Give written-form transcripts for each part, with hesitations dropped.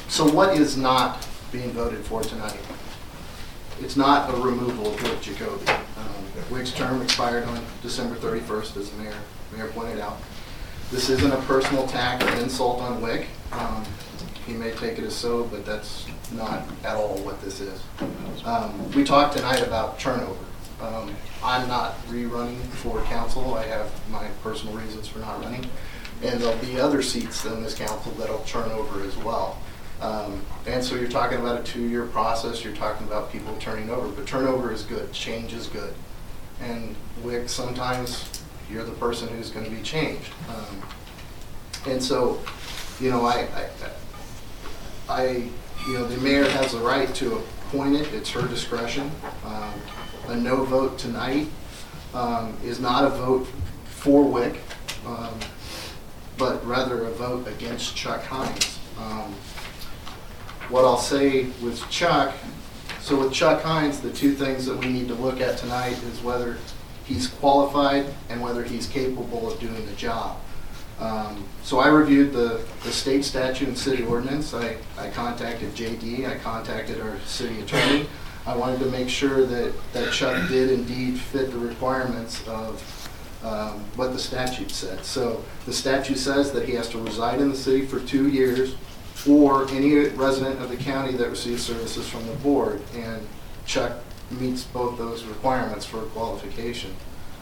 So what is not being voted for tonight? It's not a removal of Wick Jacoby. Wick's term expired on December 31st, as the mayor pointed out. This isn't a personal attack or insult on Wick. He may take it as so, but that's not at all what this is. We talked tonight about turnover. I'm not rerunning for council. I have my personal reasons for not running. And there'll be other seats in this council that'll turn over as well. And so you're talking about a 2-year process. You're talking about people turning over. But turnover is good. Change is good. And Wick, sometimes you're the person who's going to be changed. And so, you know, the mayor has the right to appoint it. It's her discretion. A no vote tonight is not a vote for Wick, but rather a vote against Chuck Hines. What I'll say with Chuck, so with Chuck Hines, the two things that we need to look at tonight is whether he's qualified and whether he's capable of doing the job. So I reviewed the state statute and city ordinance. I contacted JD, I contacted our city attorney. I wanted to make sure that Chuck did indeed fit the requirements of what the statute said. So the statute says that he has to reside in the city for 2 years, or any resident of the county that receives services from the board, and Chuck meets both those requirements for qualification.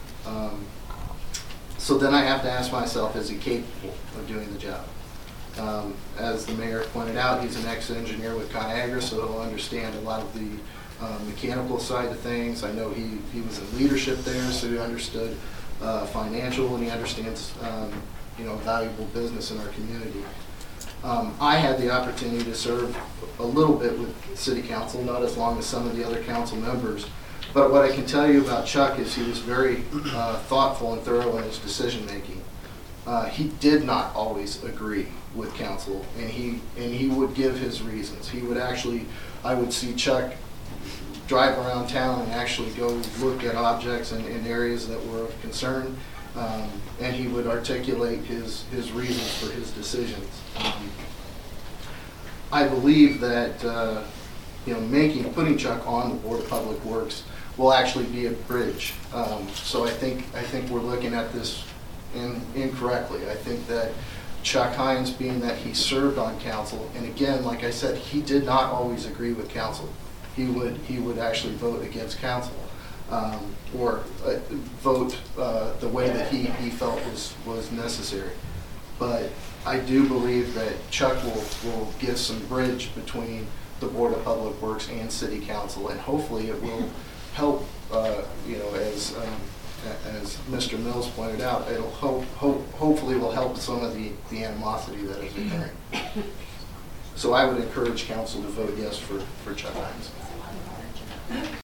So then I have to ask myself, is he capable of doing the job? As the mayor pointed out, he's an ex-engineer with ConAgra, so he'll understand a lot of the mechanical side of things. I know he was in leadership there, so he understood financial, and he understands valuable business in our community. I had the opportunity to serve a little bit with city council, not as long as some of the other council members, but what I can tell you about Chuck is he was very thoughtful and thorough in his decision making. He did not always agree with council, and he would give his reasons. He would actually, I would see Chuck drive around town and actually go look at objects in areas that were of concern, and he would articulate his reasons for his decisions. I believe that putting Chuck on the Board of Public Works will actually be a bridge. So I think we're looking at this incorrectly. I think that Chuck Hines, being that he served on council, and again, like I said, he did not always agree with council. He would actually vote against council, or vote the way that he felt was necessary. But I do believe that Chuck will give some bridge between the Board of Public Works and City Council, and hopefully it will help. As Mr. Mills pointed out, it'll hopefully will help some of the animosity that is occurring. So I would encourage council to vote yes for Chuck Hines.